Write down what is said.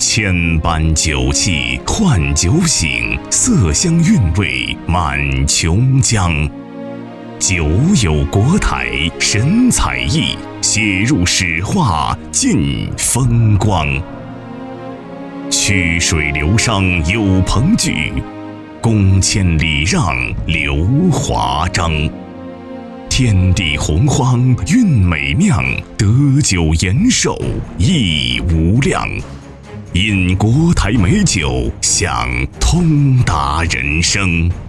千般酒气换酒醒，色香韵味满琼浆。酒有国台神采奕，写入史画尽风光。曲水流觞有朋聚，恭谦礼让留华章。天地洪荒韵美酿，得酒延寿益无量。饮国台美酒，享通达人生。